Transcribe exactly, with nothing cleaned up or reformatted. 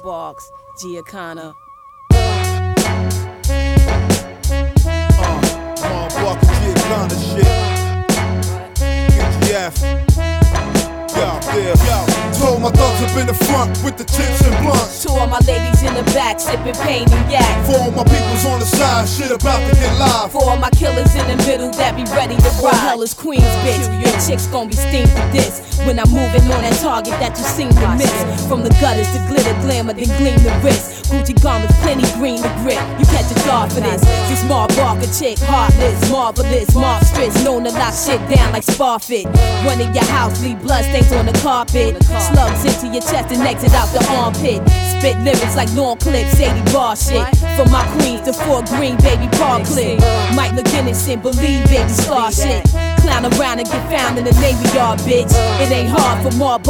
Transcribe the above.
Barks, Giacana. Uh, Marv Barks, Giacana shit. G G F. Yo, yeah, yo. Told my thugs up in the front with the chips and blunts. To all my ladies in the back, sipping pain and yak. For all my peoples on the side, shit about to get live. For all my killers in the middle that be ready to ride. Hell is Queens, bitch. Your chicks gon' be steamed for this. When I'm moving on that target that you seem to miss. From the gutters to glitter, glamour, then gleam the wrist. Gucci garments, plenty green to grip. You catch a guard for this. This Marv Barker chick, heartless, marvelous, monstrous. Known to lock shit down like Sparfit. Run in your house, leave blood stains on the carpet. Slugs into your chest and exit out the armpit. Spit lyrics like long clips, eighty bar shit. From my queens to Fort Green, baby, Park Clip. Mike look innocent, believe baby scar shit. Clown around and get found in the Navy Yard, bitch. It ain't hard for Marv